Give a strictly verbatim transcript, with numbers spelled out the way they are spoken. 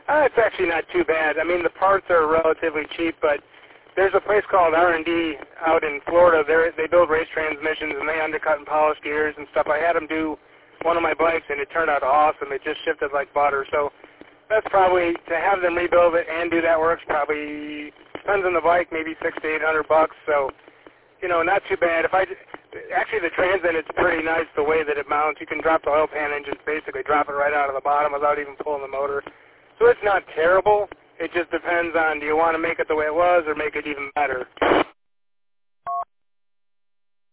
Uh, it's actually not too bad. I mean, the parts are relatively cheap, but there's a place called R and D out in Florida. They're, they build race transmissions, and they undercut and polish gears and stuff. I had them do one of my bikes, and it turned out awesome. It just shifted like butter. So that's probably, to have them rebuild it and do that work's probably, depends on the bike, maybe six to eight hundred bucks. So, you know, not too bad. If I actually the Transcend, it's pretty nice the way that it mounts. You can drop the oil pan and just basically drop it right out of the bottom without even pulling the motor. So it's not terrible. It just depends on, do you want to make it the way it was or make it even better?